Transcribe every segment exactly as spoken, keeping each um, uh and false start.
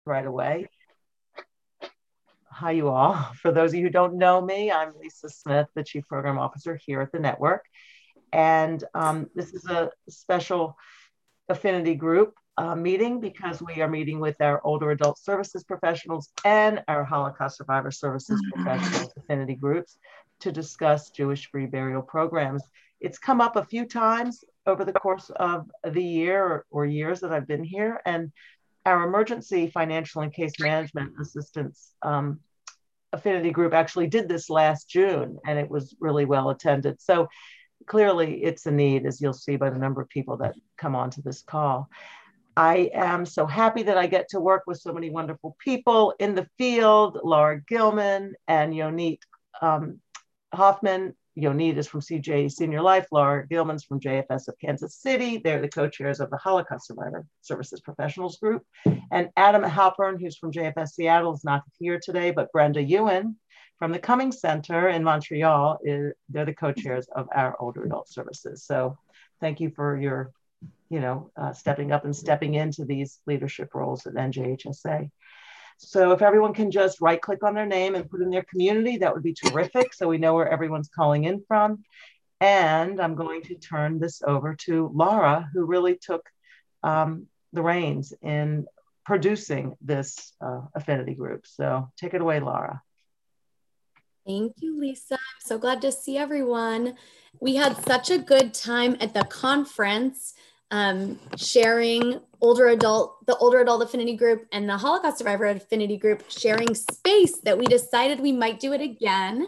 right away. Hi, you all. For those of you who don't know me, I'm Lisa Smith, the Chief Program Officer here at the network. And um, this is a special affinity group uh, meeting because we are meeting with our older adult services professionals and our Holocaust survivor services professionals affinity groups to discuss Jewish free burial programs. It's come up a few times over the course of the year or, or years that I've been here, and our emergency financial and case management assistance um, affinity group actually did this last June, and it was really well attended. So clearly it's a need, as you'll see by the number of people that come onto this call. I am so happy that I get to work with so many wonderful people in the field, Laura Gilman and Yonit um, Hoffman. Yonit is from C J Senior Life, Laura Gilman's from J F S of Kansas City. They're the co-chairs of the Holocaust Survivor Services Professionals Group. And Adam Halpern, who's from J F S Seattle, is not here today, but Brenda Ewan from the Cummings Center in Montreal, is, they're the co-chairs of our older adult services. So thank you for your, you know, uh, stepping up and stepping into these leadership roles at N J H S A. So if everyone can just right click on their name and put in their community, that would be terrific. So we know where everyone's calling in from. And I'm going to turn this over to Laura, who really took um, the reins in producing this uh, affinity group. So take it away, Laura. Thank you, Lisa. I'm so glad to see everyone. We had such a good time at the conference, um, sharing older adult, the older adult affinity group and the Holocaust survivor affinity group sharing space that we decided we might do it again.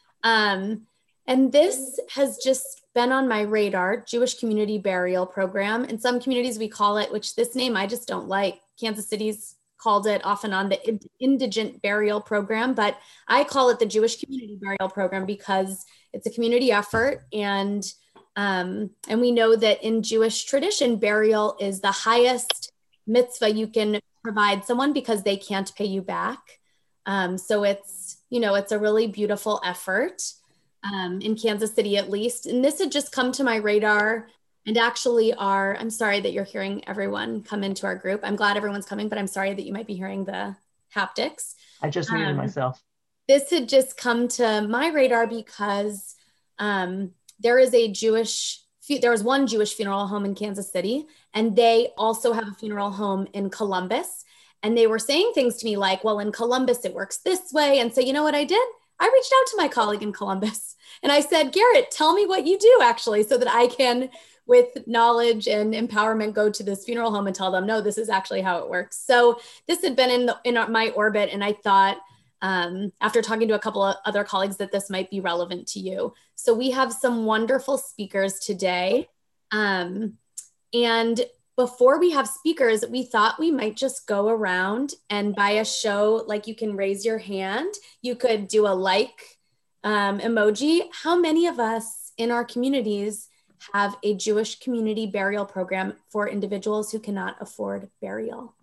Um, and this has just been on my radar, Jewish Community Burial Program. In some communities we call it, which this name I just don't like, Kansas City's called it off and on the Indigent Burial Program, but I call it the Jewish Community Burial Program because it's a community effort. And, um, and we know that in Jewish tradition, burial is the highest mitzvah you can provide someone because they can't pay you back. Um, so it's, you know, it's a really beautiful effort um, in Kansas City, at least. And this had just come to my radar. And actually our, I'm sorry that you're hearing everyone come into our group. I'm glad everyone's coming, but I'm sorry that you might be hearing the haptics. I just muted um, myself. This had just come to my radar because um, there is a Jewish, there was one Jewish funeral home in Kansas City, and they also have a funeral home in Columbus. And they were saying things to me like, well, in Columbus, it works this way. And so you know what I did? I reached out to my colleague in Columbus and I said, Garrett, tell me what you do actually, so that I can, with knowledge and empowerment, go to this funeral home and tell them, no, this is actually how it works. So this had been in, the, in my orbit. And I thought, um, after talking to a couple of other colleagues, that this might be relevant to you. So we have some wonderful speakers today. Um, and before we have speakers, we thought we might just go around and by a show, like you can raise your hand, you could do a like um, emoji. How many of us in our communities have a Jewish community burial program for individuals who cannot afford burial?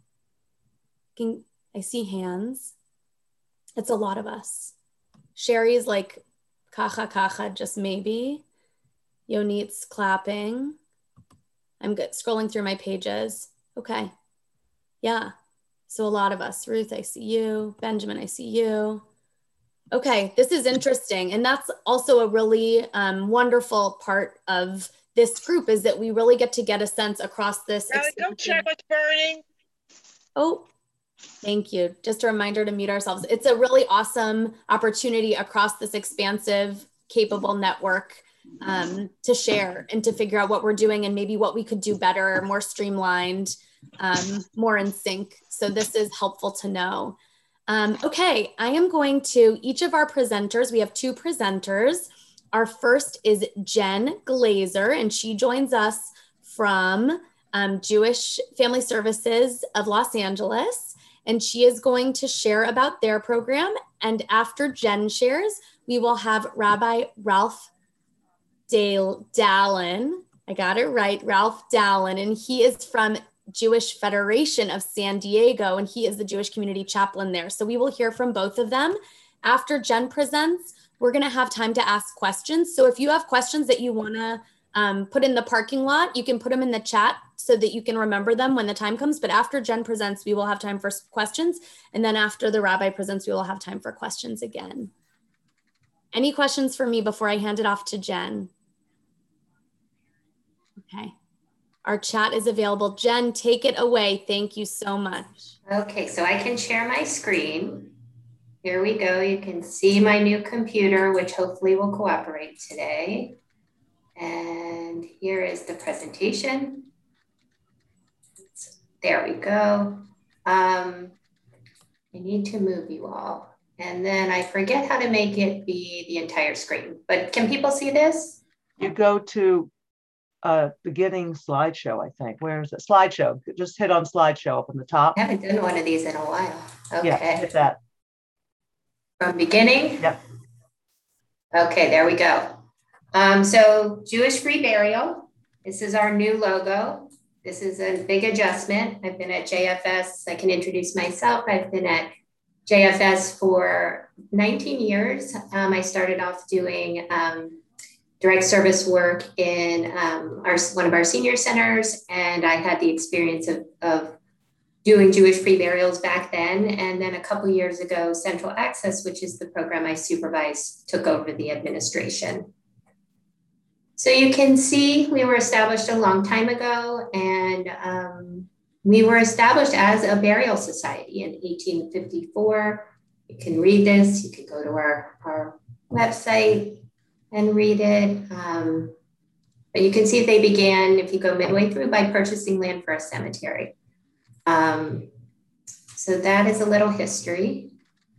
Can, I see hands. It's a lot of us. Sherry's like, kacha kacha, just maybe. Yonit's clapping. I'm good, scrolling through my pages. Okay, yeah. So a lot of us. Ruth, I see you. Benjamin, I see you. Okay, this is interesting. And that's also a really um, wonderful part of this group, is that we really get to get a sense across this. Now, don't check what's burning. Oh, thank you. Just a reminder to mute ourselves. It's a really awesome opportunity across this expansive, capable network um, to share and to figure out what we're doing and maybe what we could do better, more streamlined, um, more in sync. So this is helpful to know. Um, okay, I am going to, each of our presenters, we have two presenters. Our first is Jen Glazer, and she joins us from um, Jewish Family Services of Los Angeles. And she is going to share about their program. And after Jen shares, we will have Rabbi Ralph Dale Dallin. I got it right, Ralph Dallin, and he is from Jewish Federation of San Diego, and he is the Jewish community chaplain there. So we will hear from both of them. After Jen presents, we're gonna have time to ask questions. So if you have questions that you wanna um, put in the parking lot. You can put them in the chat so that you can remember them when the time comes. But after Jen presents, we will have time for questions. And then after the rabbi presents, we will have time for questions again. Any questions for me before I hand it off to Jen? Okay. Our chat is available. Jen, take it away. Thank you so much. Okay, so I can share my screen. Here we go. You can see my new computer, which hopefully will cooperate today. And here is the presentation. There we go. Um, I need to move you all. And then I forget how to make it be the entire screen, but can people see this? You go to uh, beginning slideshow, I think. Where is it? Slideshow. Just hit on slideshow up in the top. I haven't done one of these in a while. Okay. Yeah, hit that. From beginning? Yep. Okay, there we go. Um, so Jewish Free Burial. This is our new logo. This is a big adjustment. I've been at J F S. I can introduce myself. I've been at J F S for nineteen years. Um, I started off doing um, direct service work in um, our, one of our senior centers, and I had the experience of, of doing Jewish free burials back then. And then a couple years ago, Central Access, which is the program I supervise, took over the administration. So you can see we were established a long time ago, and um, we were established as a burial society in eighteen fifty-four. You can read this, you can go to our, our website and read it. Um, but you can see they began, if you go midway through, by purchasing land for a cemetery. Um, so that is a little history.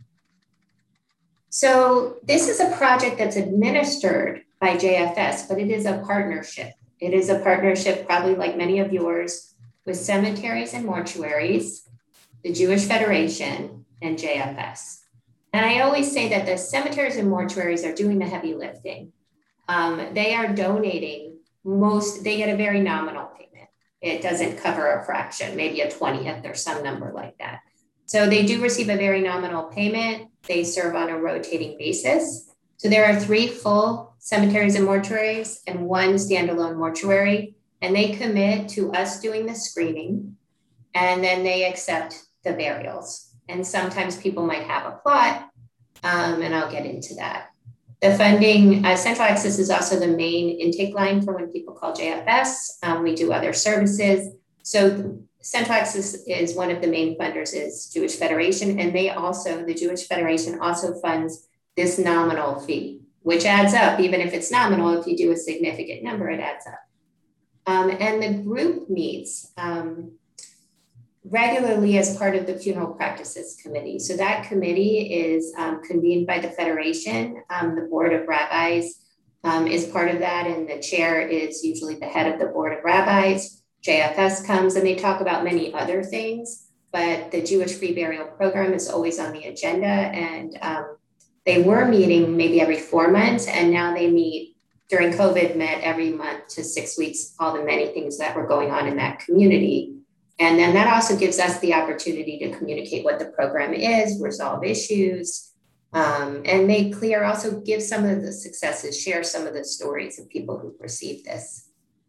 So this is a project that's administered by J F S, but it is a partnership. It is a partnership, probably like many of yours, with cemeteries and mortuaries, the Jewish Federation, and J F S. And I always say that the cemeteries and mortuaries are doing the heavy lifting. Um, they are donating most, they get a very nominal payment. It doesn't cover a fraction, maybe a twentieth or some number like that. So they do receive a very nominal payment. They serve on a rotating basis. So there are three full cemeteries and mortuaries and one standalone mortuary, and they commit to us doing the screening, and then they accept the burials. And sometimes people might have a plot, um, and I'll get into that. The funding, uh, Central Access is also the main intake line for when people call J F S. Um, we do other services. So Central Access is one of the main funders is Jewish Federation, and they also, the Jewish Federation also funds this nominal fee, which adds up. Even if it's nominal, if you do a significant number, it adds up. Um, and the group meets um, regularly as part of the Funeral Practices Committee. So that committee is um, convened by the Federation. Um, the Board of Rabbis um, is part of that, and the chair is usually the head of the Board of Rabbis. J F S comes and they talk about many other things, but the Jewish Free Burial Program is always on the agenda, and um, they were meeting maybe every four months, and now they meet during COVID, met every month to six weeks, all the many things that were going on in that community. And then that also gives us the opportunity to communicate what the program is, resolve issues, um, and make clear, also give some of the successes, share some of the stories of people who've received this.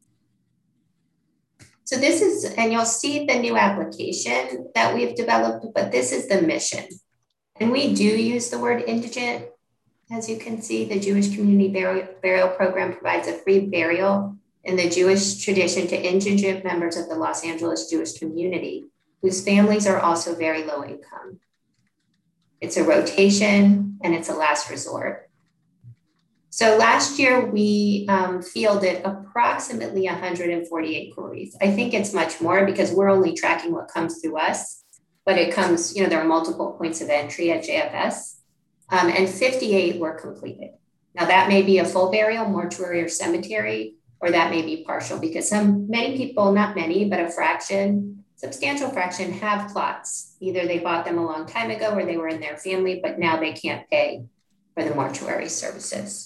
So this is, and you'll see the new application that we've developed, but this is the mission. And we do use the word indigent. As you can see, the Jewish Community Burial, Burial Program provides a free burial in the Jewish tradition to indigent members of the Los Angeles Jewish community, whose families are also very low income. It's a rotation and it's a last resort. So last year we um, fielded approximately one hundred forty-eight queries. I think it's much more because we're only tracking what comes through us, but it comes, you know, there are multiple points of entry at J F S, um, and fifty-eight were completed. Now that may be a full burial, mortuary or cemetery, or that may be partial, because some, many people, not many, but a fraction, substantial fraction have plots. Either they bought them a long time ago or they were in their family, but now they can't pay for the mortuary services.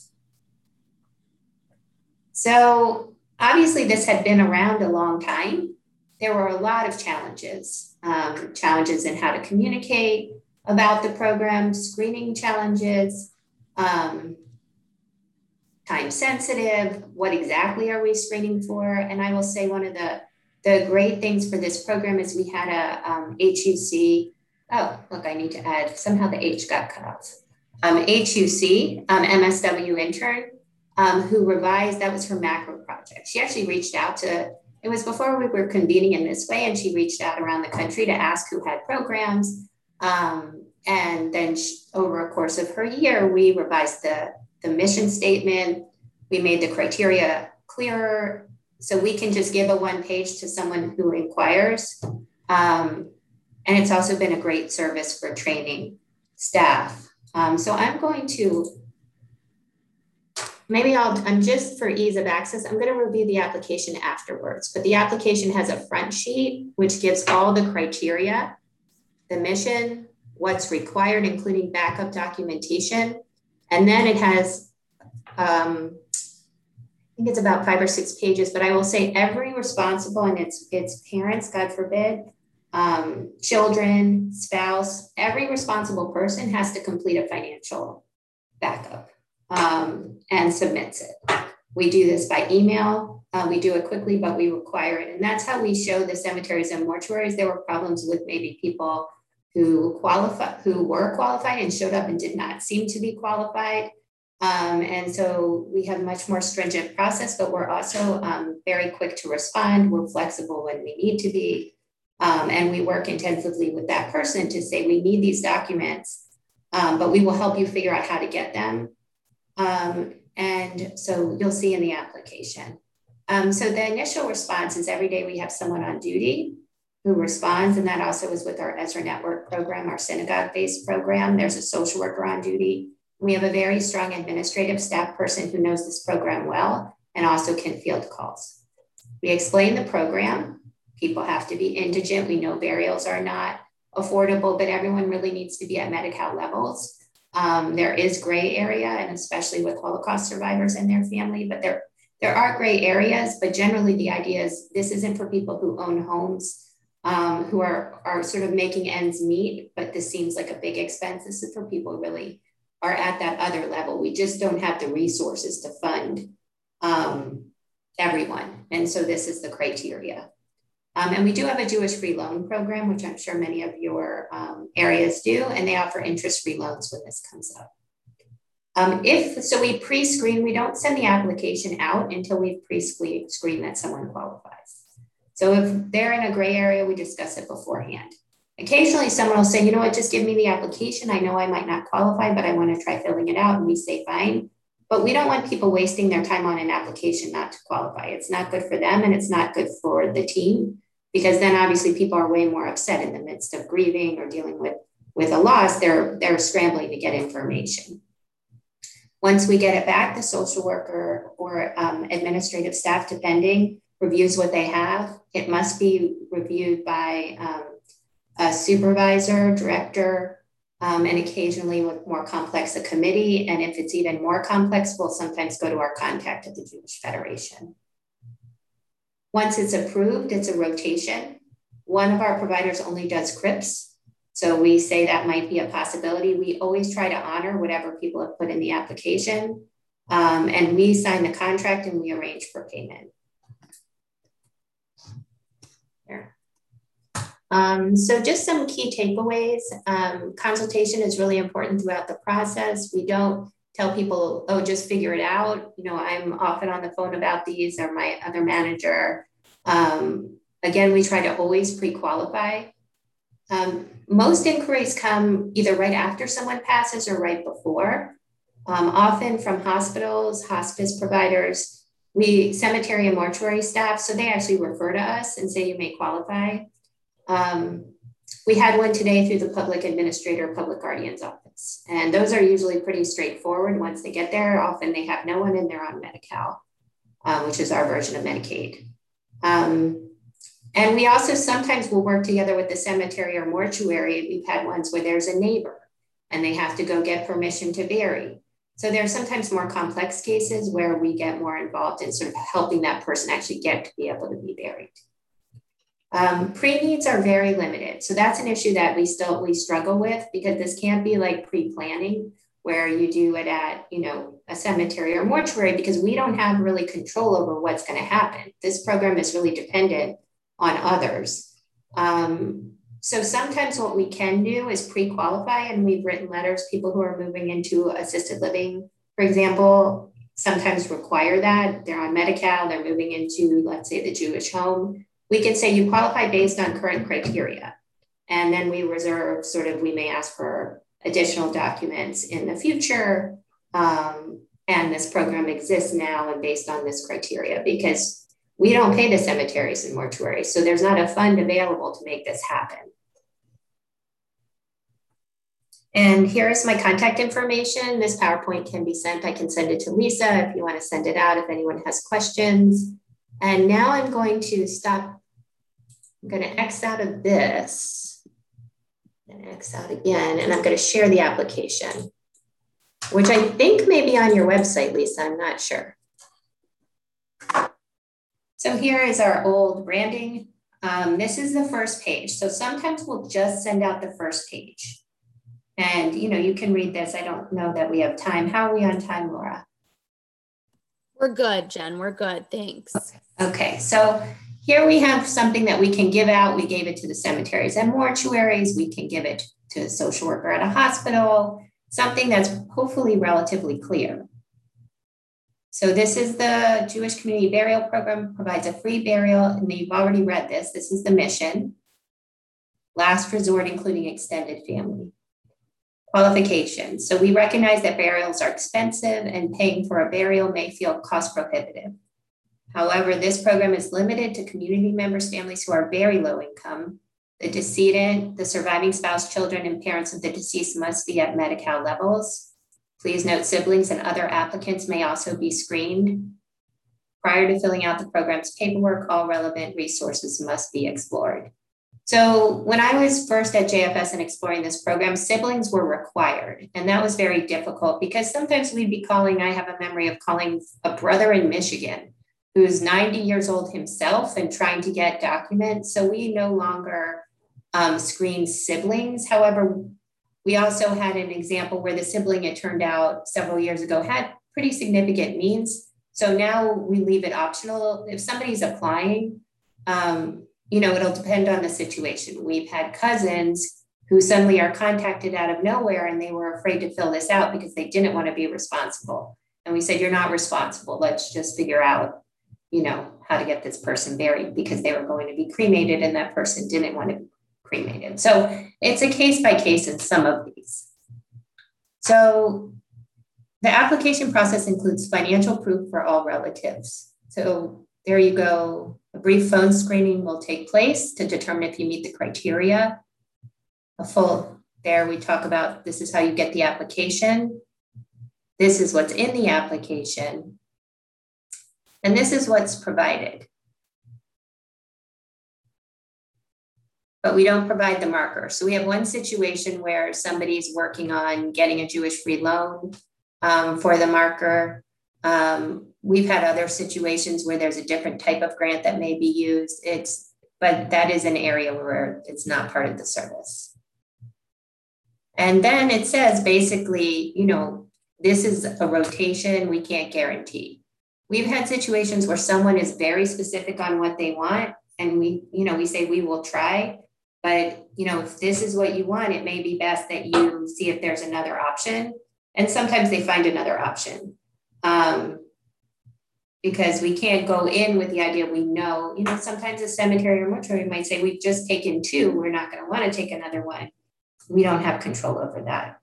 So obviously this had been around a long time. There were a lot of challenges, um, challenges in how to communicate about the program, screening challenges, um, time sensitive? What exactly are we screening for? And I will say one of the, the great things for this program is we had a um, H U C. Oh, look, I need to add, somehow the H got cut off. Um, H U C, um, M S W intern, um, who revised, that was her macro project. She actually reached out to, it was before we were convening in this way, and she reached out around the country to ask who had programs. Um, and then she, over a course of her year, we revised the, the mission statement. We made the criteria clearer, so we can just give a one page to someone who inquires. Um, and it's also been a great service for training staff. Um, so I'm going to, maybe I'll, I'm just for ease of access, I'm going to review the application afterwards, but the application has a front sheet, which gives all the criteria, the mission, what's required, including backup documentation. And then it has, um, I think it's about five or six pages, but I will say every responsible and its, its parents, God forbid, um, children, spouse, every responsible person has to complete a financial backup um, and submits it. We do this by email. Uh, we do it quickly, but we require it. And that's how we show the cemeteries and mortuaries there were problems with maybe people who qualify, who were qualified and showed up and did not seem to be qualified. Um, and so we have much more stringent process, but we're also um, very quick to respond. We're flexible when we need to be. Um, and we work intensively with that person to say, we need these documents, um, but we will help you figure out how to get them. Um, and so you'll see in the application. Um, so the initial response is every day we have someone on duty who responds. And that also is with our Ezra Network program, our synagogue-based program. There's a social worker on duty. We have a very strong administrative staff person who knows this program well and also can field calls. We explain the program. People have to be indigent. We know burials are not affordable, but everyone really needs to be at Medi-Cal levels. Um, there is gray area, and especially with Holocaust survivors and their family, but there, there are gray areas, but generally the idea is this isn't for people who own homes, um, who are, are sort of making ends meet, but this seems like a big expense. This is for people who really are at that other level. We just don't have the resources to fund um, everyone. And so this is the criteria. Um, and we do have a Jewish free loan program, which I'm sure many of your um, areas do, and they offer interest-free loans when this comes up. Um, if, so we pre-screen, we don't send the application out until we've pre-screened that someone qualifies. So if they're in a gray area, we discuss it beforehand. Occasionally someone will say, you know what, just give me the application. I know I might not qualify, but I want to try filling it out. And we say, fine. But we don't want people wasting their time on an application not to qualify. It's not good for them and it's not good for the team, because then obviously people are way more upset in the midst of grieving or dealing with, with a loss. They're, they're scrambling to get information. Once we get it back, the social worker or um, administrative staff, depending, reviews what they have. It must be reviewed by um, a supervisor, director, um, and occasionally with more complex, a committee. And if it's even more complex, we'll sometimes go to our contact at the Jewish Federation. Once it's approved, it's a rotation. One of our providers only does crypts. So we say that might be a possibility. We always try to honor whatever people have put in the application. Um, and we sign the contract and we arrange for payment. Here. Um, so just some key takeaways. Um, consultation is really important throughout the process. We don't tell people, oh, just figure it out. You know, I'm often on the phone about these, or my other manager. Um, again, we try to always pre-qualify. Um, most inquiries come either right after someone passes or right before, um, often from hospitals, hospice providers, we cemetery and mortuary staff. So they actually refer to us and say you may qualify. Um, we had one today through the public administrator, public guardian's office. And those are usually pretty straightforward. Once they get there, often they have no one and they're on Medi-Cal, uh, which is our version of Medicaid. Um, and we also sometimes will work together with the cemetery or mortuary. We've had ones where there's a neighbor and they have to go get permission to bury. So there are sometimes more complex cases where we get more involved in sort of helping that person actually get to be able to be buried. Um, pre-needs are very limited. So that's an issue that we still, we struggle with, because this can't be like pre-planning. where you do it at, you know, a cemetery or mortuary, because we don't have really control over what's going to happen. This program is really dependent on others. Um, so sometimes what we can do is pre-qualify, and we've written letters, people who are moving into assisted living, for example, sometimes require that. They're on Medi-Cal, they're moving into, let's say, the Jewish home. We can say you qualify based on current criteria. And then we reserve sort of, we may ask for additional documents in the future. Um, and this program exists now and based on this criteria, because we don't pay the cemeteries and mortuaries. So there's not a fund available to make this happen. And here's my contact information. This PowerPoint can be sent. I can send it to Lisa if you want to send it out, if anyone has questions. And now I'm going to stop. I'm going to X out of this. I'm going to X out again, and I'm going to share the application, which I think may be on your website, Lisa. I'm not sure. So here is our old branding. Um, this is the first page. So sometimes we'll just send out the first page. And, you know, you can read this. I don't know that we have time. How are we on time, Laura? We're good, Jen. We're good. Thanks. Okay. Okay. So here we have something that we can give out. We gave it to the cemeteries and mortuaries. We can give it to a social worker at a hospital, something that's hopefully relatively clear. So this is the Jewish Community Burial Program, provides a free burial, and you've already read this. This is the mission. Last resort, including extended family. Qualifications. So we recognize that burials are expensive and paying for a burial may feel cost prohibitive. However, this program is limited to community members, families who are very low income. The decedent, the surviving spouse, children, and parents of the deceased must be at Medi-Cal levels. Please note siblings and other applicants may also be screened. Prior to filling out the program's paperwork, all relevant resources must be explored. So when I was first at J F S and exploring this program, siblings were required. And that was very difficult because sometimes we'd be calling, I have a memory of calling a brother in Michigan who's ninety years old himself and trying to get documents. So we no longer um, screen siblings. However, we also had an example where the sibling, it turned out several years ago, had pretty significant needs. So now we leave it optional. If somebody's applying, um, you know, it'll depend on the situation. We've had cousins who suddenly are contacted out of nowhere and they were afraid to fill this out because they didn't want to be responsible. And we said, you're not responsible. Let's just figure out, you know, how to get this person buried, because they were going to be cremated and that person didn't want to be cremated. So it's a case by case in some of these. So the application process includes financial proof for all relatives. So there you go. A brief phone screening will take place to determine if you meet the criteria. A full, there we talk about, this is how you get the application. This is what's in the application. And this is what's provided. But we don't provide the marker. So we have one situation where somebody's working on getting a Jewish free loan um, for the marker. Um, we've had other situations where there's a different type of grant that may be used. It's, but that is an area where it's not part of the service. And then it says basically, you know, this is a rotation, we can't guarantee. We've had situations where someone is very specific on what they want, and we, you know, we say we will try, but, you know, if this is what you want, it may be best that you see if there's another option. And sometimes they find another option. Um, because we can't go in with the idea we know, you know, sometimes a cemetery or mortuary might say, we've just taken two, we're not going to want to take another one. We don't have control over that.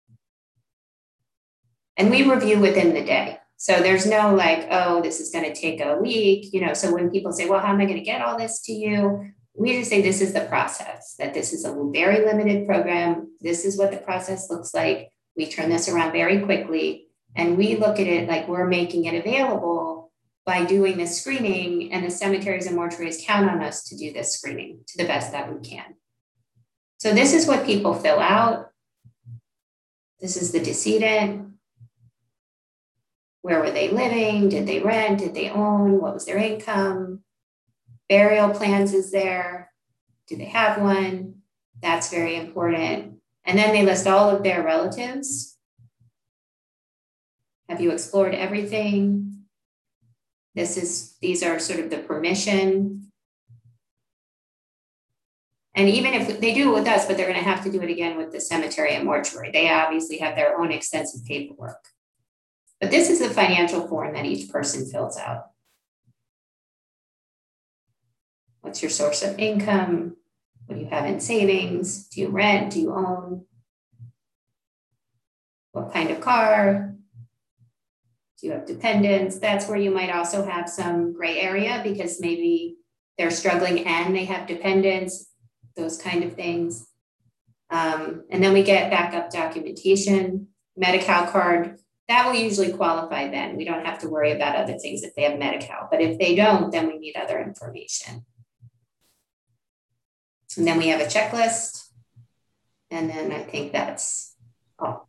And we review within the day. So there's no like, oh, this is going to take a week, you know, so when people say, well, how am I going to get all this to you? We just say, this is the process, that this is a very limited program. This is what the process looks like. We turn this around very quickly. And we look at it like we're making it available by doing this screening, and the cemeteries and mortuaries count on us to do this screening to the best that we can. So this is what people fill out. This is the decedent. Where were they living? Did they rent? Did they own? What was their income? Burial plans is there. Do they have one? That's very important. And then they list all of their relatives. Have you explored everything? This is, these are sort of the permission. And even if they do it with us, but they're going to have to do it again with the cemetery and mortuary. They obviously have their own extensive paperwork. But this is the financial form that each person fills out. What's your source of income? What do you have in savings? Do you rent? Do you own? What kind of car? Do you have dependents? That's where you might also have some gray area because maybe they're struggling and they have dependents, those kind of things. Um, and then we get backup documentation, Medi-Cal card. That will usually qualify then. We don't have to worry about other things if they have Medi-Cal. But if they don't, then we need other information. And then we have a checklist. And then I think that's all.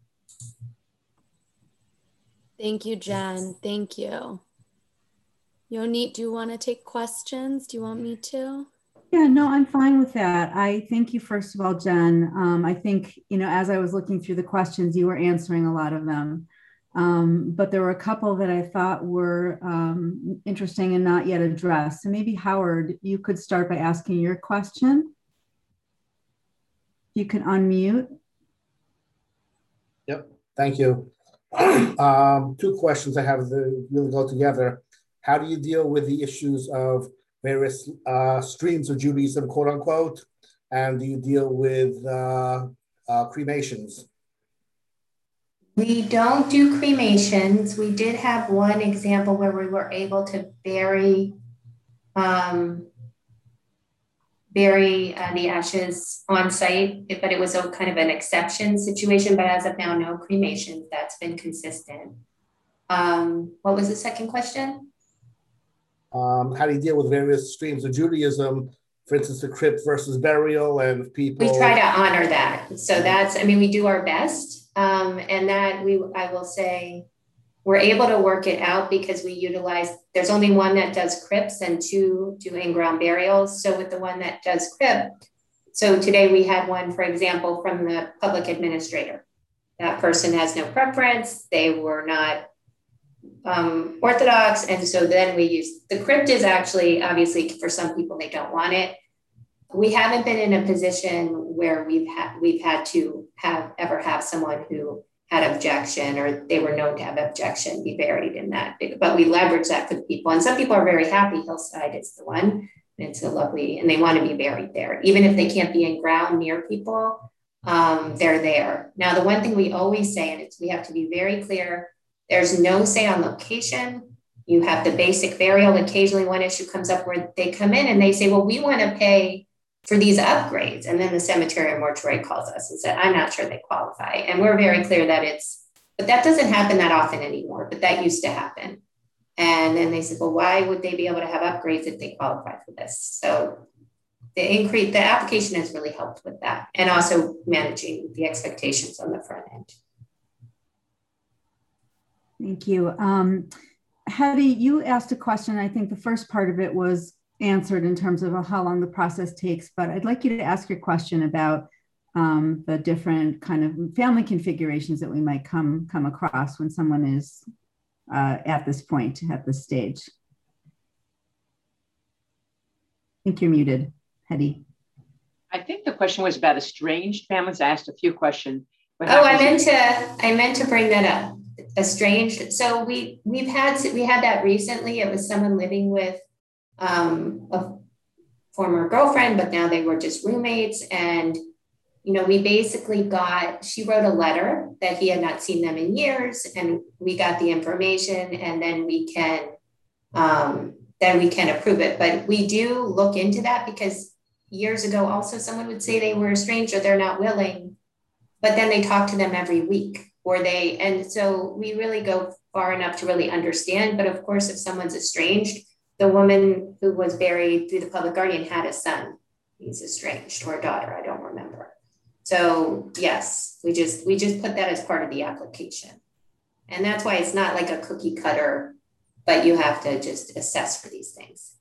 Thank you, Jen. Thank you. Yonit, do you want to take questions? Do you want me to? Yeah, no, I'm fine with that. I thank you, first of all, Jen. Um, I think, you know, as I was looking through the questions, you were answering a lot of them. Um, but there were a couple that I thought were um, interesting and not yet addressed. So maybe, Howard, you could start by asking your question. You can unmute. Yep, thank you. Um, two questions I have that really go together. How do you deal with the issues of various uh, streams of Judaism, quote unquote, and do you deal with uh, uh, cremations? We don't do cremations. We did have one example where we were able to bury um, bury uh, the ashes on site, but it was a kind of an exception situation. But as of now, no cremations. That's been consistent. Um, what was the second question? Um, how do you deal with various streams of Judaism, for instance, the crypt versus burial, and people? We try to honor that. So that's, I mean, we do our best. Um, and that we, I will say, we're able to work it out because we utilize, there's only one that does crypts and two do in-ground burials. So with the one that does crypt, so today we had one, for example, from the public administrator. That person has no preference. They were not um, Orthodox. And so then we use, the crypt is actually, obviously for some people, they don't want it. We haven't been in a position where we've had, we've had to have ever have someone who had objection or they were known to have objection be buried in that, but we leverage that for the people. And some people are very happy Hillside is the one. It's a lovely, and they want to be buried there. Even if they can't be in ground near people, um, they're there. Now, the one thing we always say, and it's, we have to be very clear, there's no say on location. You have the basic burial. Occasionally one issue comes up where they come in and they say, well, we want to pay for these upgrades. And then the cemetery and mortuary calls us and said, I'm not sure they qualify. And we're very clear that it's, but that doesn't happen that often anymore, but that used to happen. And then they said, well, why would they be able to have upgrades if they qualify for this? So the increase, the application has really helped with that. And also managing the expectations on the front end. Thank you. Um, Hattie, you asked a question. I think the first part of it was answered in terms of how long the process takes, but I'd like you to ask your question about um, the different kind of family configurations that we might come, come across when someone is uh, at this point, at this stage. I think you're muted, Hetty. I think the question was about estranged families. I asked a few questions. Oh, I meant to, I meant to bring that up. Estranged. So we, we've had, we had that recently. It was someone living with um, a former girlfriend, but now they were just roommates. And, you know, we basically got, she wrote a letter that he had not seen them in years, and we got the information, and then we can, um, then we can approve it. But we do look into that because years ago, also someone would say they were estranged or they're not willing, but then they talk to them every week, or they, and so we really go far enough to really understand. But of course, if someone's estranged, the woman who was buried through the public guardian had a son. He's estranged, or a daughter, I don't remember. So yes, we just we just put that as part of the application. And that's why it's not like a cookie cutter, but you have to just assess for these things.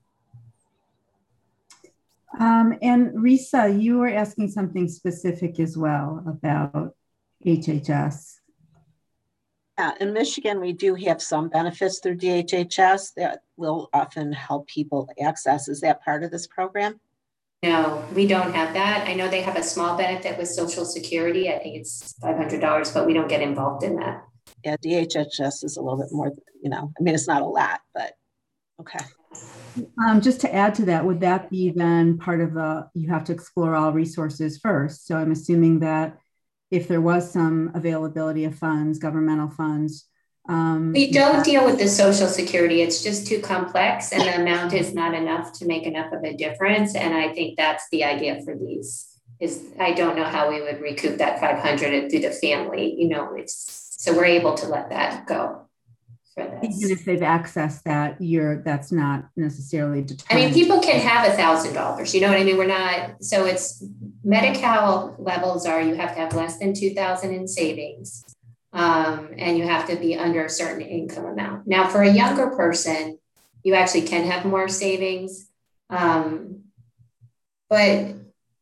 Um, and Risa, you were asking something specific as well about H H S. Yeah, in Michigan, we do have some benefits through D H H S that will often help people access. Is that part of this program? No, we don't have that. I know they have a small benefit with Social Security. I think it's five hundred dollars, but we don't get involved in that. Yeah, D H H S is a little bit more, you know, I mean, it's not a lot, but okay. Um, just to add to that, would that be then part of the, you have to explore all resources first? So I'm assuming that if there was some availability of funds, governmental funds. Um, we don't deal with the Social Security. It's just too complex and the amount is not enough to make enough of a difference. And I think that's the idea for these is I don't know how we would recoup that five hundred through the family, you know, it's, so we're able to let that go. For this. Even if they've accessed that, you're that's not necessarily determined. I mean, people can have a thousand dollars. You know what I mean? We're not. So it's Medi-Cal levels are you have to have less than two thousand in savings, um, and you have to be under a certain income amount. Now, for a younger person, you actually can have more savings, um, but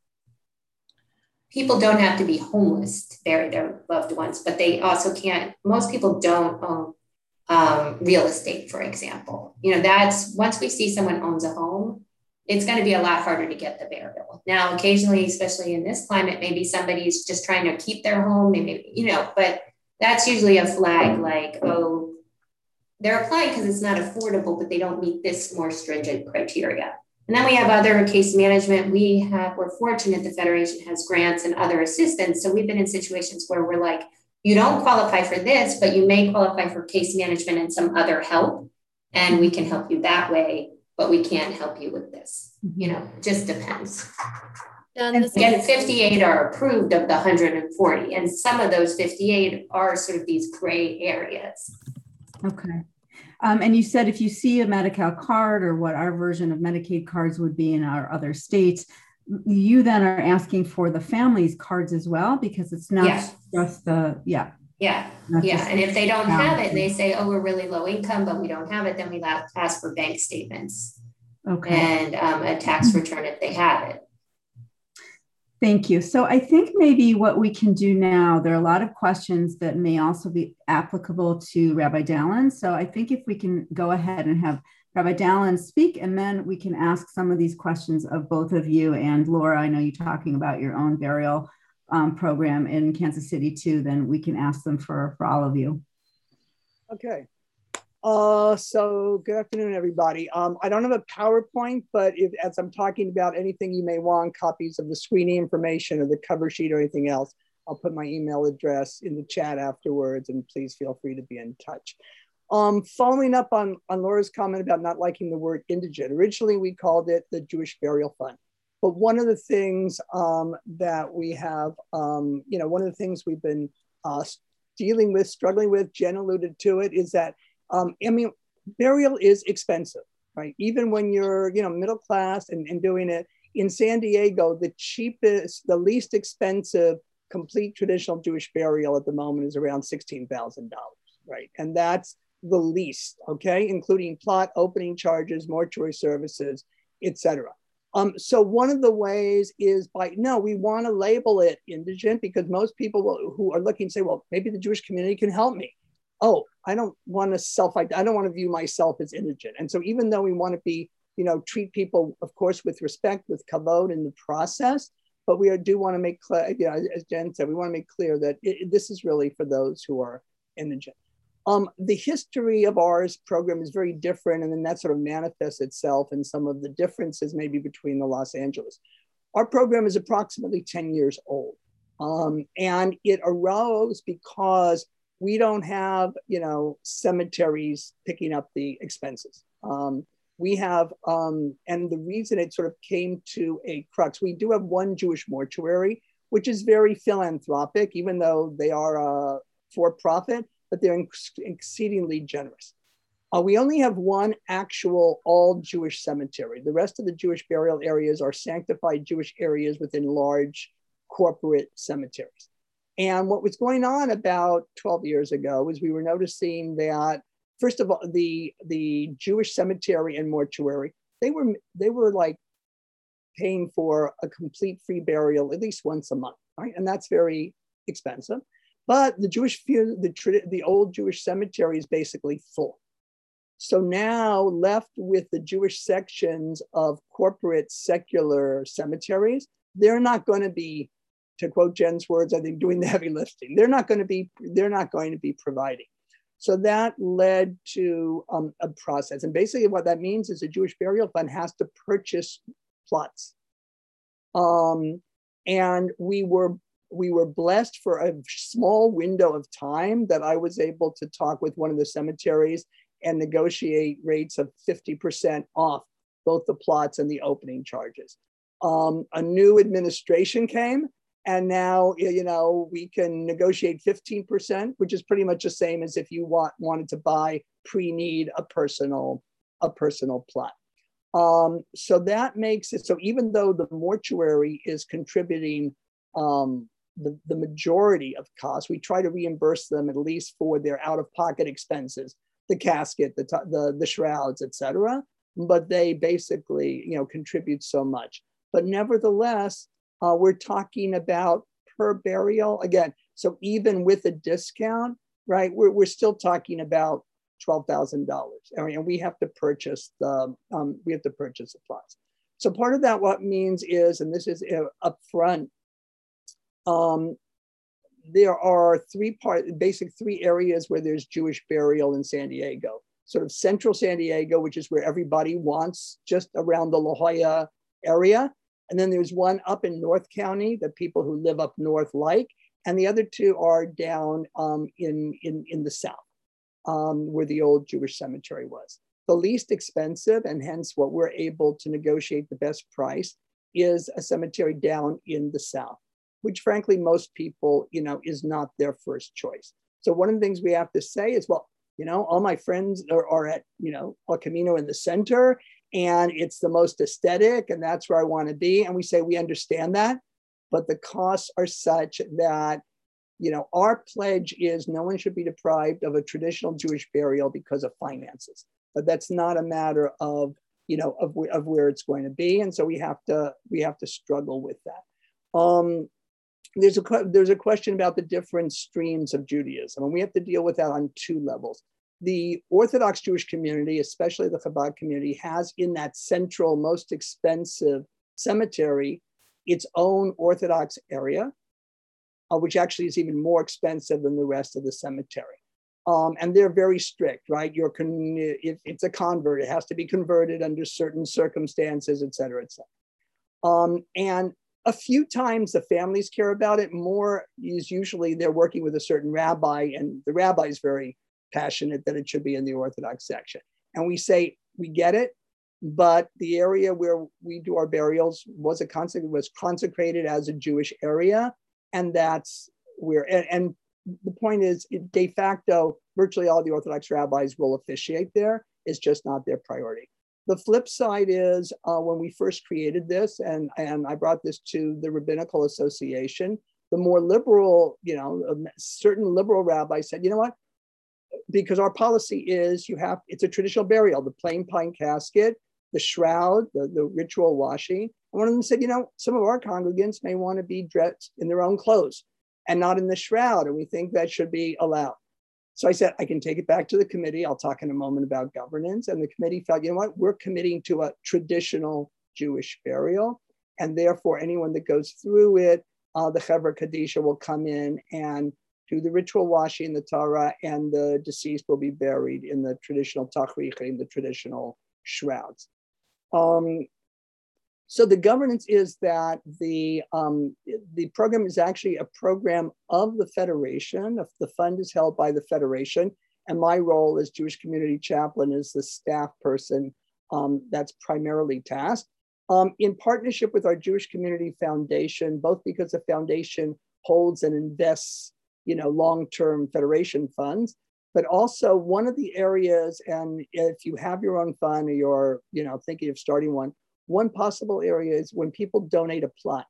people don't have to be homeless to bury their loved ones. But they also can't. Most people don't own. Um, real estate, for example, you know, that's once we see someone owns a home, it's going to be a lot harder to get the burial. Now, occasionally, especially in this climate, maybe somebody's just trying to keep their home, maybe, you know, but that's usually a flag like, oh, they're applying because it's not affordable, but they don't meet this more stringent criteria. And then we have other case management. We have, we're fortunate the Federation has grants and other assistance. So we've been in situations where we're like, you don't qualify for this, but you may qualify for case management and some other help. And we can help you that way, but we can't help you with this. You know, it just depends. And again, fifty-eight are approved of the one hundred forty. And some of those fifty-eight are sort of these gray areas. Okay. Um, and you said if you see a Medi-Cal card or what our version of Medicaid cards would be in our other states, you then are asking for the family's cards as well, because it's not yeah. just the, yeah. Yeah, yeah. And if they don't have it, they say, oh, we're really low income, but we don't have it, then we ask for bank statements. Okay. And um, a tax return if they have it. Thank you. So I think maybe what we can do now, there are a lot of questions that may also be applicable to Rabbi Dallen. So I think if we can go ahead and have Rabbi Dallen speak, and then we can ask some of these questions of both of you. And Laura, I know you're talking about your own burial um, program in Kansas City too, then we can ask them for, for all of you. Okay. Uh, so good afternoon, everybody. Um, I don't have a PowerPoint, but if, as I'm talking about anything you may want, copies of the screening information or the cover sheet or anything else, I'll put my email address in the chat afterwards, and please feel free to be in touch. Um, following up on, on Laura's comment about not liking the word indigent, originally we called it the Jewish Burial Fund. But one of the things um, that we have, um, you know, one of the things we've been uh, dealing with, struggling with, Jen alluded to it, is that, um, I mean, burial is expensive, right? Even when you're, you know, middle class and, and doing it. In San Diego, the cheapest, the least expensive complete traditional Jewish burial at the moment is around sixteen thousand dollars, right? And that's the least, okay, including plot, opening charges, mortuary services, et cetera. Um, so one of the ways is by, no, we want to label it indigent because most people will, who are looking say, well, maybe the Jewish community can help me. Oh, I don't want to self, I don't want to view myself as indigent. And so even though we want to be, you know, treat people, of course, with respect, with kavod in the process, but we do want to make clear, you know, as Jen said, we want to make clear that it, this is really for those who are indigent. Um, the history of ours program is very different, and then that sort of manifests itself in some of the differences maybe between the Los Angeles. Our program is approximately ten years old, um, and it arose because we don't have, you know, cemeteries picking up the expenses. Um, we have, um, and the reason it sort of came to a crux, we do have one Jewish mortuary, which is very philanthropic, even though they are uh, for-profit, but they're exceedingly generous. Uh, we only have one actual all Jewish cemetery. The rest of the Jewish burial areas are sanctified Jewish areas within large corporate cemeteries. And what was going on about twelve years ago is we were noticing that, first of all, the, the Jewish cemetery and mortuary, they were, they were like paying for a complete free burial at least once a month, right? And that's very expensive. But the Jewish, the, the old Jewish cemetery is basically full. So now left with the Jewish sections of corporate secular cemeteries, they're not going to be, to quote Jen's words, I think, doing the heavy lifting. They're not going to be, they're not going to be providing. So that led to um, a process. And basically what that means is the Jewish Burial Fund has to purchase plots. Um, and we were we were blessed for a small window of time that I was able to talk with one of the cemeteries and negotiate rates of fifty percent off both the plots and the opening charges. Um, a new administration came, and now, you know, we can negotiate fifteen percent, which is pretty much the same as if you want, wanted to buy pre-need a personal, a personal plot. Um, so that makes it, so even though the mortuary is contributing um, the, the majority of costs, we try to reimburse them at least for their out-of-pocket expenses, the casket, the, the, the shrouds, et cetera. But they basically, you know, contribute so much. But nevertheless, uh, we're talking about per burial, again, so even with a discount, right, we're, we're still talking about twelve thousand dollars. And we have to purchase the, um, we have to purchase the plots. So part of that what means is, and this is uh, upfront, um, there are three part, basic three areas where there's Jewish burial in San Diego. Sort of central San Diego, which is where everybody wants, just around the La Jolla area. And then there's one up in North County that people who live up north like, and the other two are down um, in, in, in the south, um, where the old Jewish cemetery was. The least expensive, and hence what we're able to negotiate the best price, is a cemetery down in the south, which frankly, most people, you know, is not their first choice. So one of the things we have to say is, well, you know, all my friends are, are at, you know, El Camino in the center, and it's the most aesthetic, and that's where I want to be. And we say, we understand that, but the costs are such that, you know, our pledge is no one should be deprived of a traditional Jewish burial because of finances. But that's not a matter of, you know, of, of where it's going to be. And so we have to, we have to struggle with that. Um, there's a, there's a question about the different streams of Judaism, and we have to deal with that on two levels. The Orthodox Jewish community, especially the Chabad community, has in that central, most expensive cemetery, its own Orthodox area, uh, which actually is even more expensive than the rest of the cemetery. Um, and they're very strict, right? You're con- if it's a convert, it has to be converted under certain circumstances, et cetera, et cetera. Um, and a few times the families care about it. More is usually they're working with a certain rabbi, and the rabbi is very passionate that it should be in the Orthodox section. And we say, we get it, but the area where we do our burials was a consec- was consecrated as a Jewish area. And that's where, and, and the point is, de facto, virtually all the Orthodox rabbis will officiate there. It's just not their priority. The flip side is uh, when we first created this, and, and I brought this to the Rabbinical Association, the more liberal, you know, certain liberal rabbis said, you know what? Because our policy is you have, it's a traditional burial, the plain pine casket, the shroud, the, the ritual washing. And one of them said, you know, some of our congregants may want to be dressed in their own clothes and not in the shroud. And we think that should be allowed. So I said, I can take it back to the committee. I'll talk in a moment about governance. And the committee felt, you know what, we're committing to a traditional Jewish burial. And therefore, anyone that goes through it, uh, the Chevra Kadisha will come in and do the ritual washing in the Torah, and the deceased will be buried in the traditional tachrichim, the traditional shrouds. Um, so the governance is that the, um, the program is actually a program of the Federation. The fund is held by the Federation, and my role as Jewish community chaplain is the staff person um, that's primarily tasked. Um, in partnership with our Jewish Community Foundation, both because the foundation holds and invests, you know, long-term Federation funds, but also one of the areas, and if you have your own fund or you're, you know, thinking of starting one, one possible area is when people donate a plot.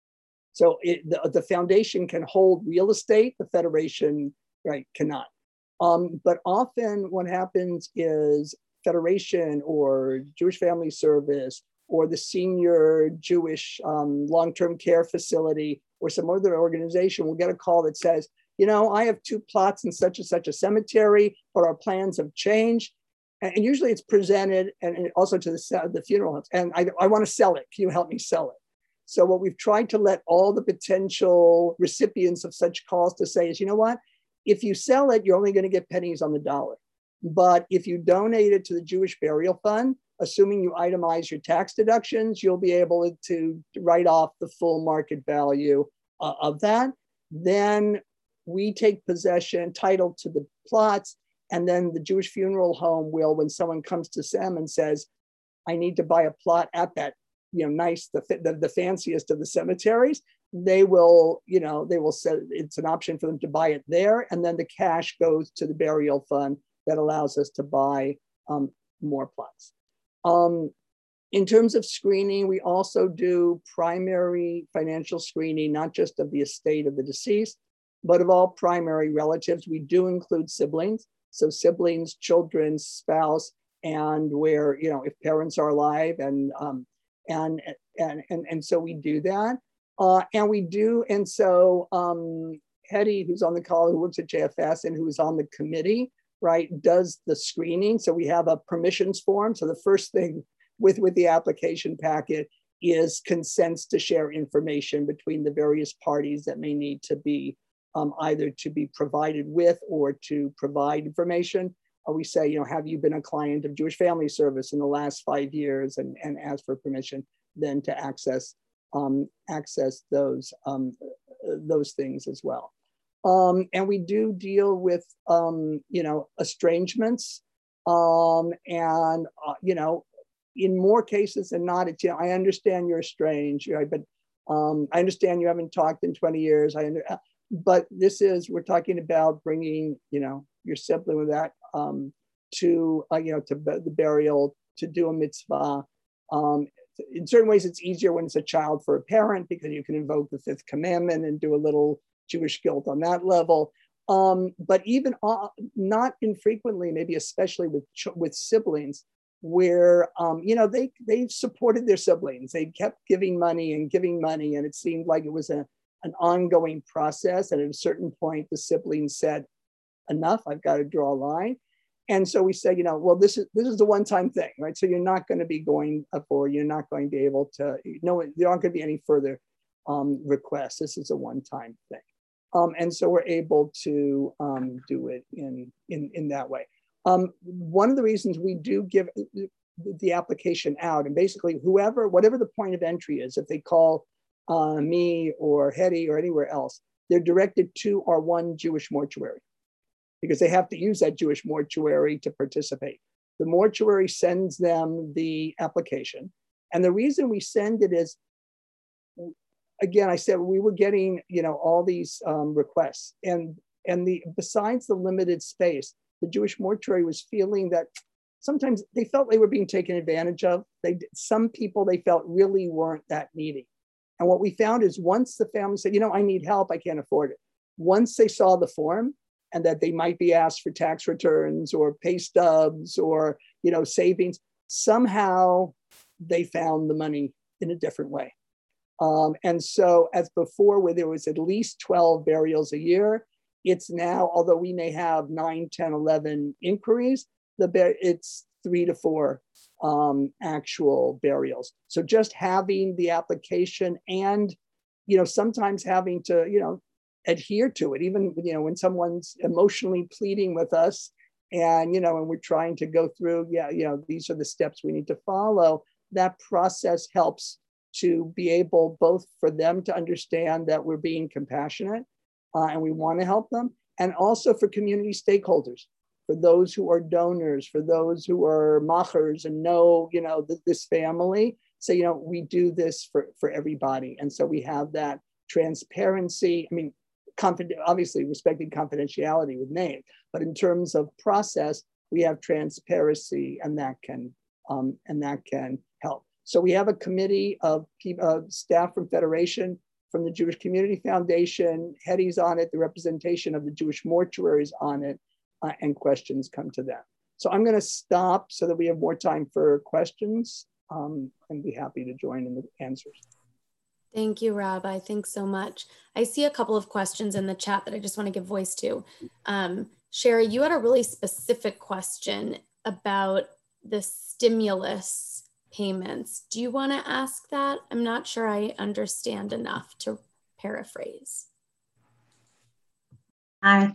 So it, the, the foundation can hold real estate, the Federation, right, cannot. Um, but often what happens is Federation or Jewish Family Service or the senior Jewish um, long-term care facility or some other organization will get a call that says, you know, I have two plots in such and such a cemetery, but our plans have changed. And usually it's presented and also to the, the funeral homes. And I, I want to sell it. Can you help me sell it? So what we've tried to let all the potential recipients of such calls to say is, you know what? If you sell it, you're only going to get pennies on the dollar. But if you donate it to the Jewish Burial Fund, assuming you itemize your tax deductions, you'll be able to write off the full market value uh, of that. Then we take possession, title to the plots, and then the Jewish Funeral Home will, when someone comes to them and says, I need to buy a plot at that, you know, nice, the, the, the fanciest of the cemeteries, they will, you know, they will say it's an option for them to buy it there. And then the cash goes to the burial fund that allows us to buy um, more plots. Um, in terms of screening, we also do primary financial screening, not just of the estate of the deceased, but of all primary relatives. We do include siblings. So siblings, children, spouse, and where, you know, if parents are alive, and um, and, and, and, and so we do that. Uh, and we do, and so um, Hetty, who's on the call, who works at J F S and who's on the committee, right, does the screening. So we have a permissions form. So the first thing with, with the application packet is consents to share information between the various parties that may need to be um, either to be provided with or to provide information. Or we say, you know, have you been a client of Jewish Family Service in the last five years and, and ask for permission then to access um, access those, um, those things as well. Um, and we do deal with, um, you know, estrangements um, and, uh, you know, in more cases than not, it's, you know, I understand you're estranged, right? But um, I understand you haven't talked in twenty years. I under, but this is, we're talking about bringing, you know, your sibling with that um, to, uh, you know, to the burial, to do a mitzvah. Um, in certain ways, it's easier when it's a child for a parent because you can invoke the fifth commandment and do a little Jewish guilt on that level. Um, but even uh, not infrequently, maybe especially with with siblings, where um, you know they they supported their siblings, they kept giving money and giving money, and it seemed like it was a an ongoing process. And at a certain point, the siblings said, "Enough! I've got to draw a line." And so we said, you know, well, this is this is a one-time thing, right? So you're not going to be going up, or you're not going to be able to. No, there aren't going to be any further um, requests. This is a one-time thing. Um, and so we're able to um, do it in, in, in that way. Um, one of the reasons we do give the application out, and basically whoever, whatever the point of entry is, if they call uh, me or Hetty or anywhere else, they're directed to our one Jewish mortuary because they have to use that Jewish mortuary to participate. The mortuary sends them the application. And the reason we send it is, again, I said we were getting, you know, all these um, requests, and and the besides the limited space, the Jewish mortuary was feeling that sometimes they felt they were being taken advantage of. They some people they felt really weren't that needy, and what we found is once the family said, you know, I need help, I can't afford it. Once they saw the form and that they might be asked for tax returns or pay stubs or you know savings, somehow they found the money in a different way. Um, and so as before, where there was at least twelve burials a year, it's now, although we may have nine, ten, eleven inquiries, the it's three to four um, actual burials. So just having the application and, you know, sometimes having to, you know, adhere to it, even, you know, when someone's emotionally pleading with us and, you know, and we're trying to go through, yeah, you know, these are the steps we need to follow, that process helps to be able both for them to understand that we're being compassionate uh, and we want to help them, and also for community stakeholders, for those who are donors, for those who are machers and know, you know, th- this family. So, you know, we do this for, for everybody. And so we have that transparency. I mean, confident, obviously respecting confidentiality with name, but in terms of process, we have transparency, and that can um, and that can help. So we have a committee of uh, staff from Federation, from the Jewish Community Foundation, Hetty's on it, the representation of the Jewish mortuaries on it, uh, and questions come to them. So I'm gonna stop so that we have more time for questions um, and be happy to join in the answers. Thank you, Rabbi. Thanks so much. I see a couple of questions in the chat that I just want to give voice to. Um, Sherry, you had a really specific question about the stimulus payments. Do you want to ask that? I'm not sure I understand enough to paraphrase. Hi.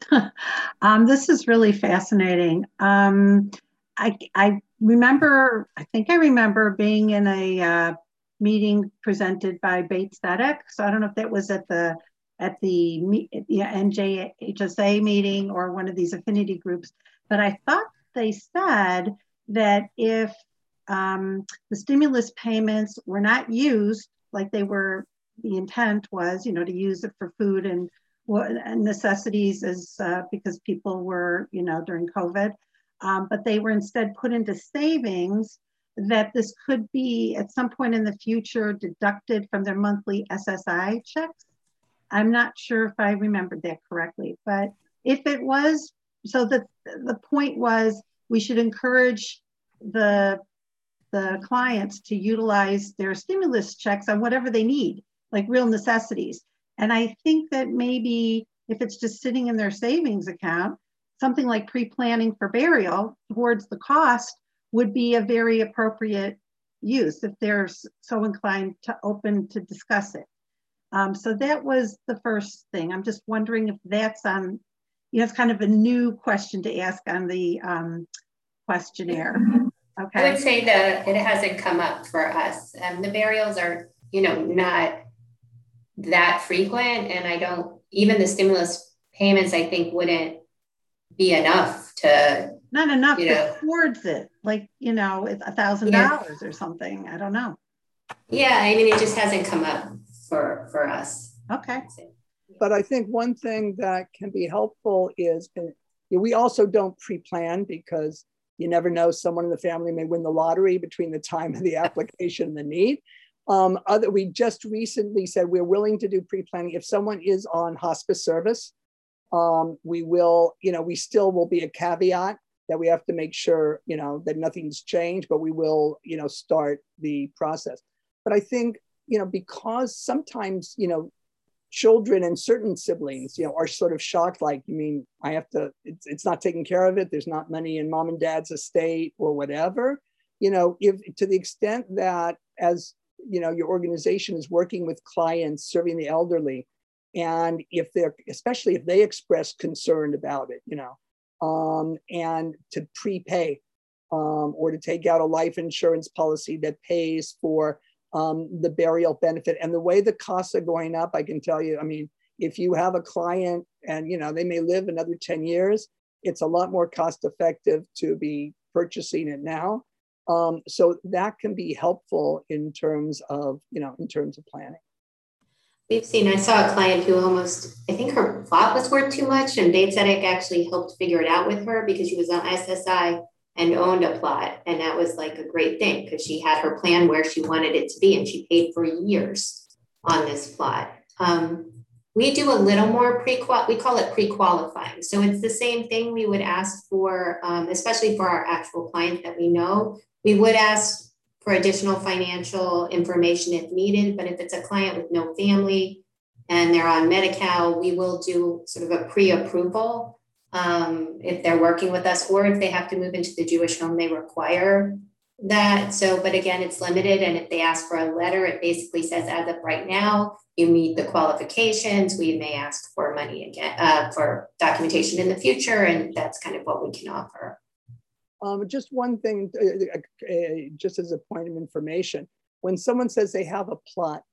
um, this is really fascinating. Um, I, I remember, I think I remember being in a uh, meeting presented by Bates Tzedek. So I don't know if that was at the at the yeah, N J H S A meeting or one of these affinity groups, but I thought they said that if um, the stimulus payments were not used like they were, the intent was, you know, to use it for food and, and necessities as uh, because people were, you know, during COVID, um, but they were instead put into savings, that this could be at some point in the future deducted from their monthly S S I checks. I'm not sure if I remembered that correctly, but if it was, so the, the point was we should encourage the, the clients to utilize their stimulus checks on whatever they need, like real necessities. And I think that maybe if it's just sitting in their savings account, something like pre-planning for burial towards the cost would be a very appropriate use if they're so inclined to open to discuss it. Um, so that was the first thing. I'm just wondering if that's on, you know, it's kind of a new question to ask on the um, questionnaire. Okay. I would say that it hasn't come up for us. Um, the burials are, you know, not that frequent, and I don't, even the stimulus payments, I think wouldn't be enough to, not enough you know, towards it, like, you know, it's a thousand dollars or something. I don't know. Yeah, I mean, it just hasn't come up for for us. Okay. But I think one thing that can be helpful is, and we also don't pre-plan because you never know, someone in the family may win the lottery between the time of the application and the need. Um, other, we just recently said we're willing to do pre-planning if someone is on hospice service. Um, we will, you know, we still will be a caveat that we have to make sure, you know, that nothing's changed, but we will, you know, start the process. But I think, you know, because sometimes, you know, children and certain siblings, you know, are sort of shocked, like, you mean, I have to, it's, it's not taking care of it. There's not money in mom and dad's estate or whatever, you know, if to the extent that as, you know, your organization is working with clients serving the elderly, and if they're, especially if they express concern about it, you know, um, and to prepay um, or to take out a life insurance policy that pays for um, the burial benefit. And the way the costs are going up, I can tell you, I mean, if you have a client and, you know, they may live another ten years, it's a lot more cost effective to be purchasing it now. Um, so that can be helpful in terms of, you know, in terms of planning. We've seen, I saw a client who almost, I think her plot was worth too much, and Bates Tzedek actually helped figure it out with her because she was on S S I and owned a plot. And that was like a great thing because she had her plan where she wanted it to be, and she paid for years on this plot. Um, we do a little more pre-qual, we call it pre-qualifying. So it's the same thing we would ask for, um, especially for our actual clients that we know. We would ask for additional financial information if needed, but if it's a client with no family and they're on Medi-Cal, we will do sort of a pre-approval um, if they're working with us, or if they have to move into the Jewish home, they require that. So, but again, it's limited. And if they ask for a letter, it basically says, as of right now, you meet the qualifications. We may ask for money again, uh, for documentation in the future. And that's kind of what we can offer. Um, just one thing, uh, uh, just as a point of information, when someone says they have a plot,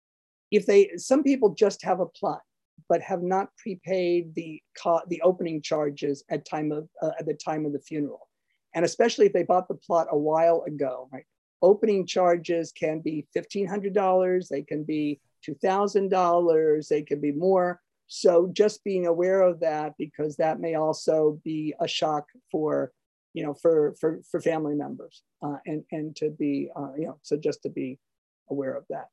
if they, some people just have a plot, but have not prepaid the co the opening charges at time of uh, at the time of the funeral, and especially if they bought the plot a while ago, right? Opening charges can be fifteen hundred dollars, they can be two thousand dollars, they can be more. So just being aware of that, because that may also be a shock for, you know, for for for family members, uh, and and to be, uh, you know, so just to be aware of that.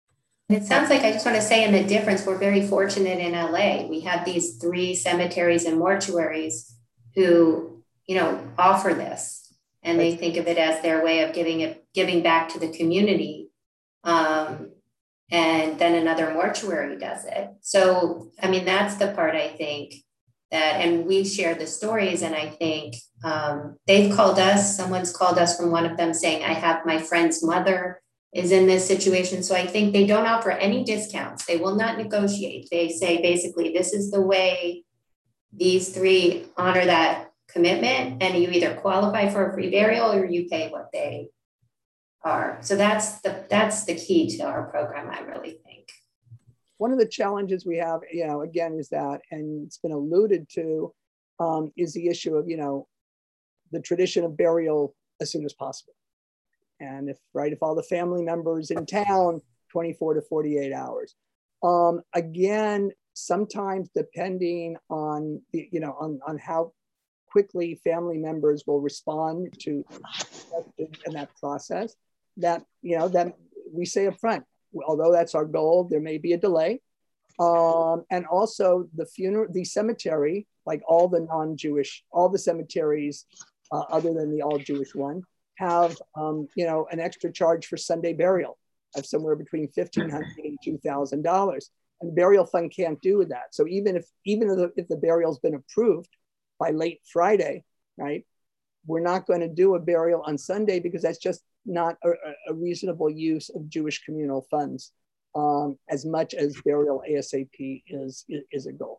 It sounds like, I just want to say, in the difference, we're very fortunate in L A. We have these three cemeteries and mortuaries who, you know, offer this, and they think of it as their way of giving it, giving back to the community. Um, and then another mortuary does it. So, I mean, that's the part I think that, and we share the stories, and I think um, they've called us, someone's called us from one of them saying, I have my friend's mother is in this situation. So I think they don't offer any discounts. They will not negotiate. They say, basically, this is the way these three honor that commitment, and you either qualify for a free burial or you pay what they are. So that's the that's the key to our program, I really think. One of the challenges we have, you know, again, is that, and it's been alluded to, um, is the issue of, you know, the tradition of burial as soon as possible. And if, right, if all the family members in town, twenty-four to forty-eight hours. Um, again, sometimes depending on, the, you know, on, on how quickly family members will respond to in that process, that, you know, that we say up front, although that's our goal, there may be a delay. Um, and also the funeral, the cemetery, like all the non-Jewish, all the cemeteries uh, other than the all-Jewish one, have, um, you know, an extra charge for Sunday burial of somewhere between fifteen hundred dollars and two thousand dollars. And the burial fund can't do that. So even if, even if the, if the burial's been approved by late Friday, right, we're not going to do a burial on Sunday because that's just not a, a reasonable use of Jewish communal funds, um, as much as burial ASAP is, is, is a goal.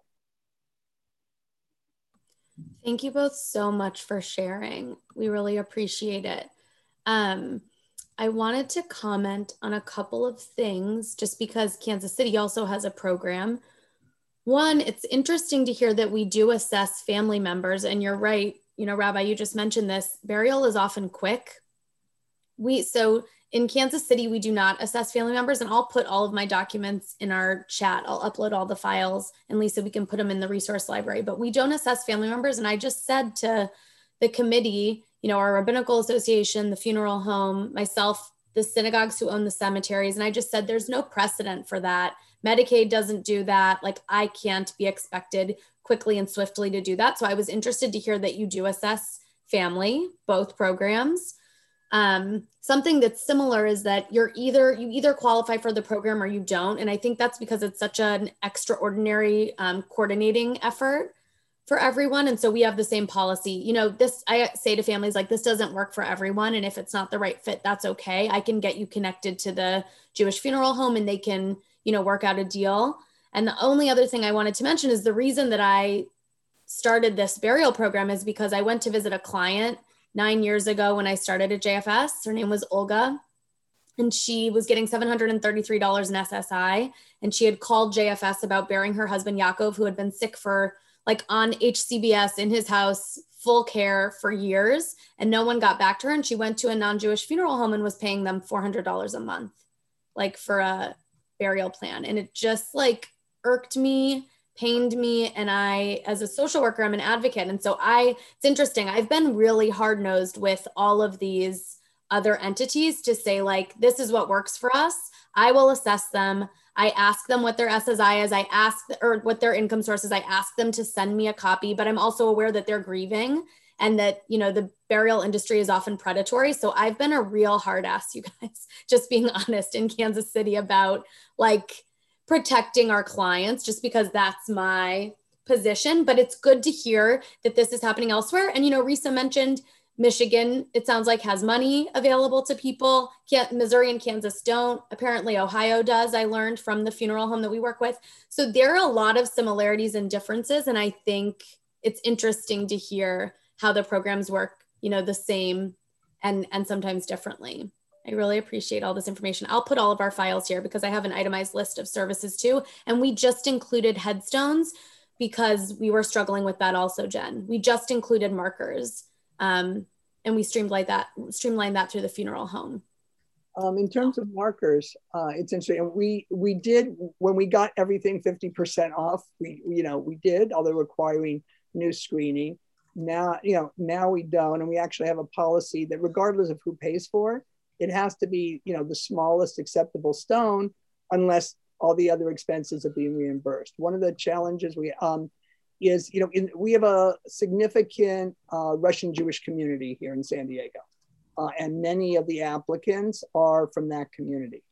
Thank you both so much for sharing. We really appreciate it. Um, I wanted to comment on a couple of things just because Kansas City also has a program. One, it's interesting to hear that we do assess family members, and you're right, you know, Rabbi, you just mentioned this, burial is often quick. We, so in Kansas City, we do not assess family members, and I'll put all of my documents in our chat. I'll upload all the files, and Lisa, we can put them in the resource library, but we don't assess family members. And I just said to the committee, you know, our rabbinical association, the funeral home, myself, the synagogues who own the cemeteries, and I just said, there's no precedent for that. Medicaid doesn't do that. Like, I can't be expected quickly and swiftly to do that. So I was interested to hear that you do assess family, both programs. Um, something that's similar is that you're either, you either qualify for the program or you don't. And I think that's because it's such an extraordinary um, coordinating effort for everyone. And so we have the same policy. You know, this, I say to families, like, this doesn't work for everyone. And if it's not the right fit, that's okay. I can get you connected to the Jewish funeral home and they can, you know, work out a deal. And the only other thing I wanted to mention is the reason that I started this burial program is because I went to visit a client nine years ago when I started at J F S. Her name was Olga, and she was getting seven hundred thirty-three dollars in S S I. And she had called J F S about burying her husband, Yaakov, who had been sick for like on H C B S in his house, full care for years. And no one got back to her. And she went to a non-Jewish funeral home and was paying them four hundred dollars a month, like for a burial plan. And it just like irked me, pained me. And I, as a social worker, I'm an advocate. And so I, it's interesting. I've been really hard-nosed with all of these other entities to say, like, this is what works for us. I will assess them. I ask them what their S S I is. I ask, or what their income source is. I ask them to send me a copy, but I'm also aware that they're grieving and that, you know, the burial industry is often predatory. So I've been a real hard ass, you guys, just being honest, in Kansas City about like protecting our clients, just because that's my position. But it's good to hear that this is happening elsewhere. And, you know, Risa mentioned Michigan, it sounds like, has money available to people. Missouri and Kansas don't. Apparently Ohio does, I learned from the funeral home that we work with. So there are a lot of similarities and differences. And I think it's interesting to hear how the programs work, you know, the same and, and sometimes differently. I really appreciate all this information. I'll put all of our files here because I have an itemized list of services too. And we just included headstones because we were struggling with that also, Jen. We just included markers. Um, and we streamlined that, streamlined that through the funeral home. Um, in terms of markers, uh, it's interesting. We we did, when we got everything fifty percent off, we, you know, we did, although requiring new screening. Now, you know, now we don't. And we actually have a policy that regardless of who pays for it, it has to be, you know, the smallest acceptable stone unless all the other expenses are being reimbursed. One of the challenges we, um, is, you know, in, we have a significant uh, Russian Jewish community here in San Diego. Uh, and many of the applicants are from that community.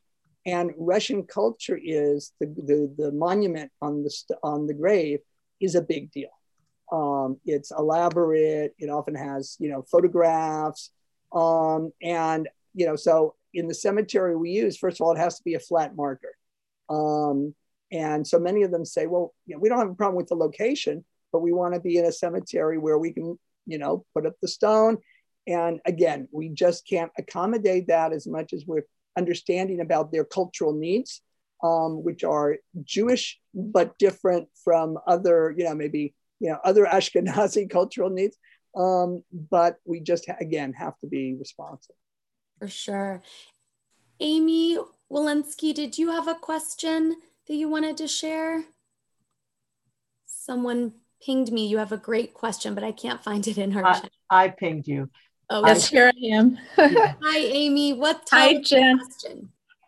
And Russian culture is the, the, the monument on the, on the grave is a big deal. Um, it's elaborate. It often has, you know, photographs. Um, and, you know, so in the cemetery we use, first of all, it has to be a flat marker. Um, and so many of them say, well, you know, we don't have a problem with the location, but we want to be in a cemetery where we can, you know, put up the stone. And again, we just can't accommodate that as much as we're understanding about their cultural needs, um, which are Jewish, but different from other, you know, maybe, you know, other Ashkenazi cultural needs. Um, but we just, again, have to be responsive. For sure. Amy Walensky, did you have a question that you wanted to share? Someone pinged me. You have a great question, but I can't find it in our I, chat. I pinged you. Oh, yes, here I am. Hi, Amy. What Hi, Jen. Question?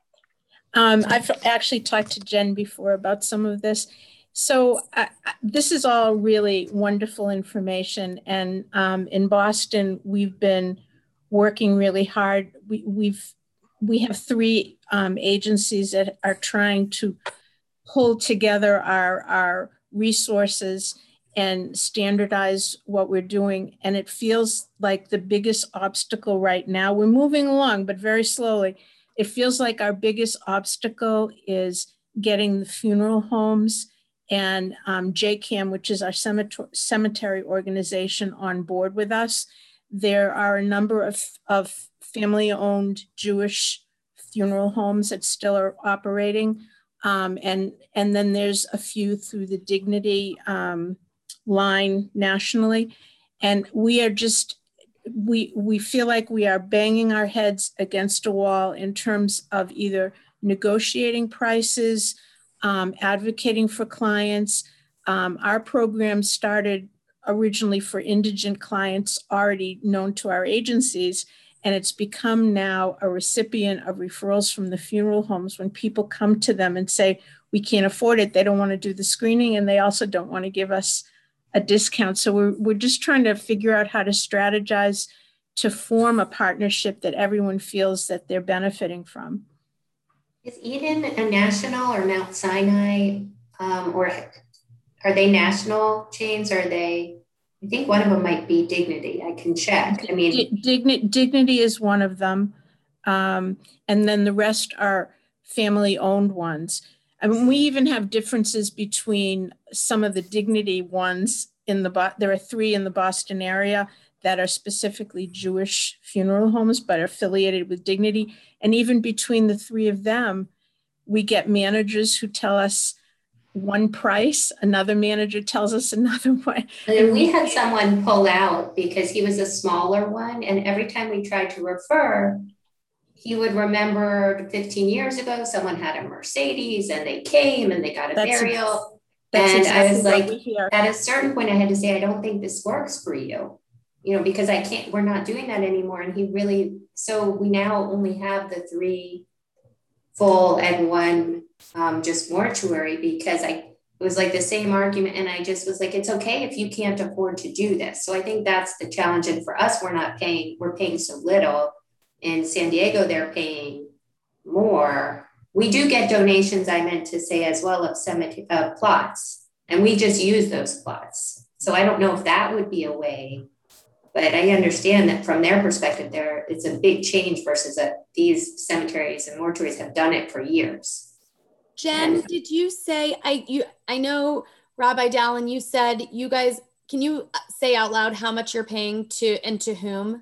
Um, I've actually talked to Jen before about some of this. So uh, this is all really wonderful information. And um, in Boston, we've been working really hard. We, we've we have three um, agencies that are trying to pull together our, our resources and standardize what we're doing. And it feels like the biggest obstacle right now, we're moving along, but very slowly. It feels like our biggest obstacle is getting the funeral homes and um, J CAM, which is our cemetery, cemetery organization, on board with us. There are a number of, of family-owned Jewish funeral homes that still are operating. Um, and, and then there's a few through the Dignity um, line nationally. And we are just, we, we feel like we are banging our heads against a wall in terms of either negotiating prices, um, advocating for clients. Um, our program started originally for indigent clients already known to our agencies, and it's become now a recipient of referrals from the funeral homes when people come to them and say, we can't afford it. They don't want to do the screening, and they also don't want to give us a discount. So we're, we're just trying to figure out how to strategize to form a partnership that everyone feels that they're benefiting from. Is Eden a national or Mount Sinai, um, or are they national chains? Or are they, I think one of them might be Dignity. I can check. I mean, Dignity, Dignity is one of them. Um, and then the rest are family owned ones. I mean, we even have differences between some of the Dignity ones in the, there are three in the Boston area that are specifically Jewish funeral homes, but are affiliated with Dignity. And even between the three of them, we get managers who tell us one price, another manager tells us another one. And we had someone pull out because he was a smaller one. And every time we tried to refer, he would remember fifteen years ago, someone had a Mercedes and they came and they got a that's burial. Ex- and exactly I was like, at a certain point, I had to say, I don't think this works for you, you know, because I can't, we're not doing that anymore. And he really, so we now only have the three full and one um, just mortuary, because I, it was like the same argument. And I just was like, it's okay if you can't afford to do this. So I think that's the challenge. And for us, we're not paying, we're paying so little. In San Diego, they're paying more. We do get donations, I meant to say as well, of cemetery uh, plots, and we just use those plots. So I don't know if that would be a way, but I understand that from their perspective, there it's a big change versus a, these cemeteries and mortuaries have done it for years. Jen, and, did you say, I you I know Rabbi Dallin, you said you guys, can you say out loud how much you're paying to and to whom?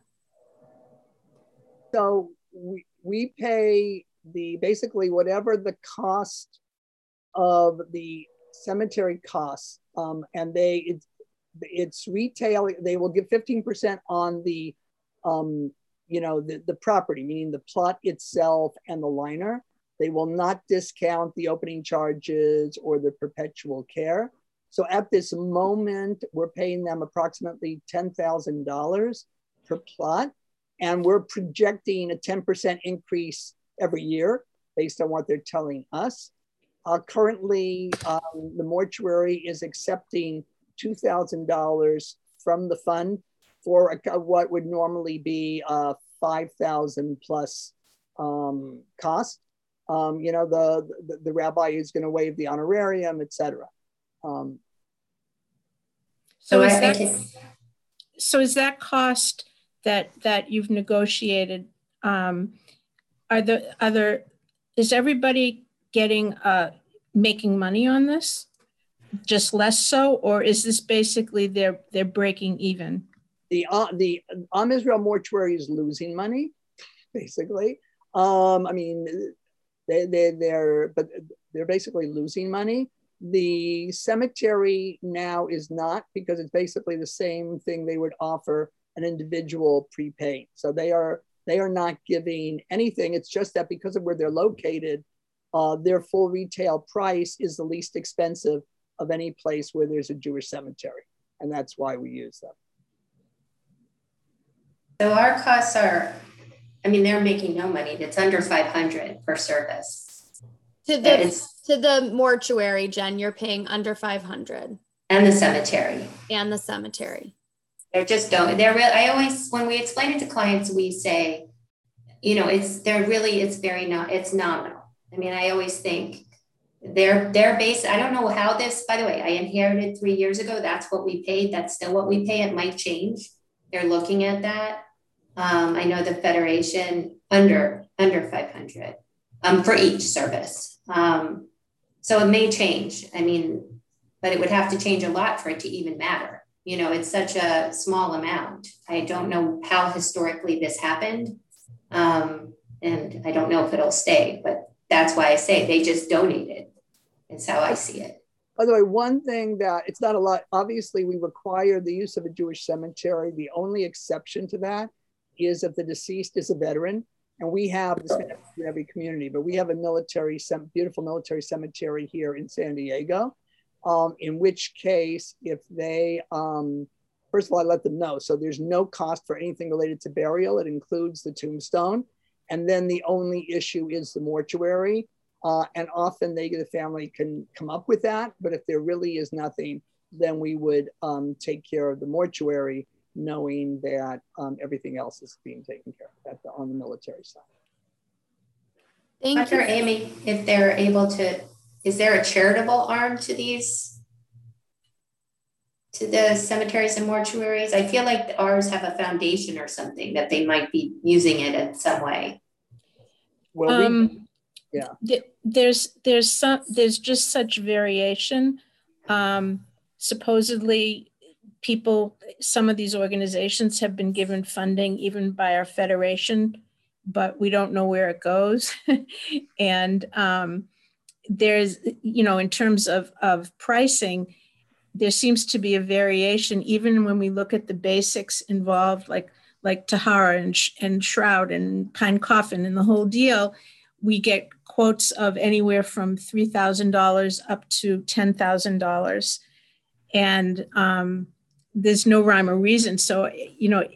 So we, we pay the, basically whatever the cost of the cemetery costs, um, and they, it's, it's retail, they will give fifteen percent on the, um, you know, the, the property, meaning the plot itself and the liner. They will not discount the opening charges or the perpetual care. So at this moment, we're paying them approximately ten thousand dollars per plot. And we're projecting a ten percent increase every year based on what they're telling us. Uh, currently, um, the mortuary is accepting two thousand dollars from the fund for a, what would normally be a five thousand dollars plus um, cost. Um, you know, the, the, the rabbi is going to waive the honorarium, et cetera. Um, so, is that, so is that cost that that you've negotiated? Um, are the other is everybody getting uh, making money on this? Just less so, or is this basically they're they're breaking even? The uh, the Am Israel mortuary is losing money, basically. Um, I mean, they they they're but they're basically losing money. The cemetery now is not, because it's basically the same thing they would offer an individual prepaid. So they are they are not giving anything. It's just that because of where they're located, uh, their full retail price is the least expensive of any place where there's a Jewish cemetery, and that's why we use them. So our costs are, I mean, they're making no money. It's under five hundred per service. To the it's, to the mortuary, Jen, you're paying under five hundred. And the cemetery. And the cemetery. They're just don't. They're real. I always, when we explain it to clients, we say, you know, it's they're really it's very not it's nominal. I mean, I always think they're they're based. I don't know how this. By the way, I inherited three years ago. That's what we paid. That's still what we pay. It might change. They're looking at that. Um, I know the Federation under under five hundred um, for each service. Um, so it may change. I mean, but it would have to change a lot for it to even matter. You know, it's such a small amount. I don't know how historically this happened. Um, and I don't know if it'll stay, but that's why I say they just donated. It's how I see it. By the way, one thing that it's not a lot, obviously we require the use of a Jewish cemetery. The only exception to that is if the deceased is a veteran. And we have this in every community, but we have a military, beautiful military cemetery here in San Diego. Um, in which case, if they, um, first of all, I let them know. So there's no cost for anything related to burial. It includes the tombstone. And then the only issue is the mortuary. Uh, and often they, the family can come up with that. But if there really is nothing, then we would um, take care of the mortuary, knowing that um, everything else is being taken care of at the, on the military side. Thank Doctor you. Amy, if they're able to, is there a charitable arm to these, to the cemeteries and mortuaries? I feel like ours have a foundation or something that they might be using it in some way. Well, we, um, yeah. Th there's there's some there's just such variation. Um, supposedly, people, some of these organizations have been given funding even by our federation, but we don't know where it goes. And um, there's, you know, in terms of, of pricing, there seems to be a variation, even when we look at the basics involved, like like Tahara and, sh and Shroud and Pine Coffin and the whole deal. We get quotes of anywhere from three thousand dollars up to ten thousand dollars. And um, there's no rhyme or reason. So, you know,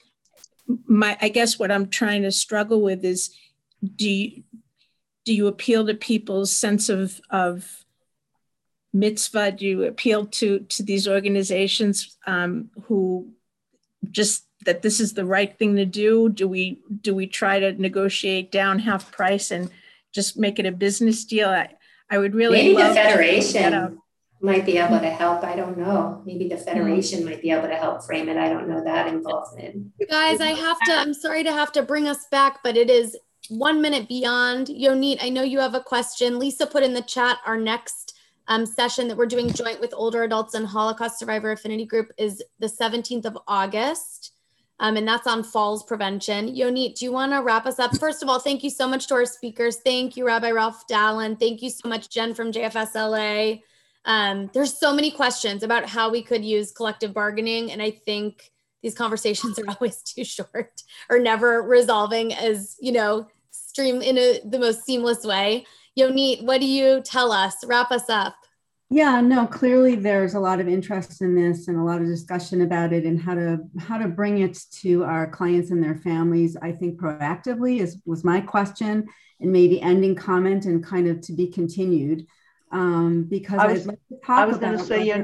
my, I guess what I'm trying to struggle with is, do you, do you appeal to people's sense of, of mitzvah? Do you appeal to, to these organizations um, who just, that this is the right thing to do? Do we, do we try to negotiate down half price and just make it a business deal? I, I would really Maybe love the Federation might be able to help. I don't know. Maybe the Federation mm-hmm. might be able to help frame it. I don't know that involvement. Guys, I have to, I'm sorry to have to bring us back, but it is one minute beyond. Yonit, I know you have a question. Lisa put in the chat our next um, session that we're doing joint with older adults and Holocaust Survivor Affinity Group is the seventeenth of August. Um, and that's on falls prevention. Yonit, do you want to wrap us up? First of all, thank you so much to our speakers. Thank you, Rabbi Ralph Dallin. Thank you so much, Jen from J F S L A. Um, there's so many questions about how we could use collective bargaining. And I think these conversations are always too short or never resolving as, you know, stream in a, the most seamless way. Yonit, what do you tell us? Wrap us up. Yeah, no, clearly there's a lot of interest in this and a lot of discussion about it and how to how to bring it to our clients and their families. I think proactively is was my question, and maybe ending comment and kind of to be continued. Um, because I was, I'd like to talk I was going to about say, Yonit,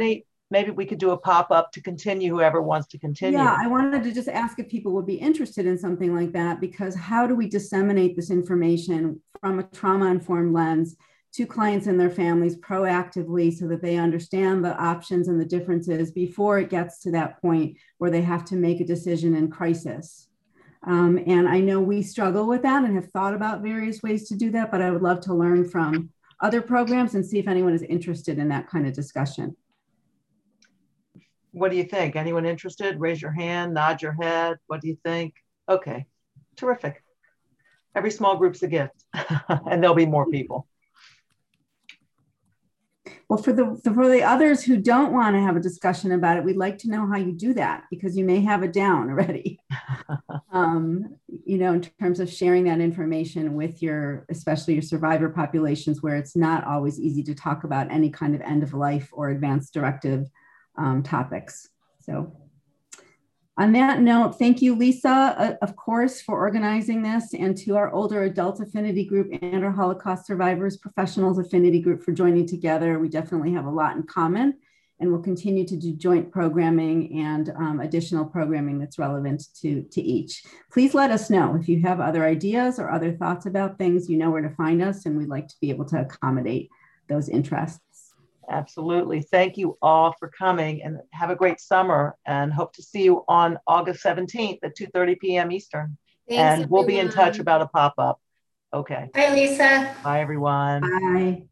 maybe we could do a pop-up to continue whoever wants to continue. Yeah, I wanted to just ask if people would be interested in something like that, because how do we disseminate this information from a trauma-informed lens to clients and their families proactively so that they understand the options and the differences before it gets to that point where they have to make a decision in crisis? Um, and I know we struggle with that and have thought about various ways to do that, but I would love to learn from other programs and see if anyone is interested in that kind of discussion. What do you think? Anyone interested? Raise your hand, nod your head. What do you think? Okay, terrific. Every small group's a gift and there'll be more people. Well, for the, for the others who don't want to have a discussion about it, we'd like to know how you do that, because you may have it down already. um, you know, in terms of sharing that information with your, especially your survivor populations, where it's not always easy to talk about any kind of end of life or advanced directive um, topics. So on that note, thank you, Lisa, uh, of course, for organizing this, and to our Older Adult Affinity Group and our Holocaust Survivors Professionals Affinity Group for joining together. We definitely have a lot in common, and we'll continue to do joint programming and um, additional programming that's relevant to, to each. Please let us know if you have other ideas or other thoughts about things. You know where to find us, and we'd like to be able to accommodate those interests. Absolutely. Thank you all for coming, and have a great summer, and hope to see you on August seventeenth at two thirty p m Eastern. Thanks, and we'll everyone. be in touch about a pop-up. Okay. Bye, Lisa. Bye, everyone. Bye.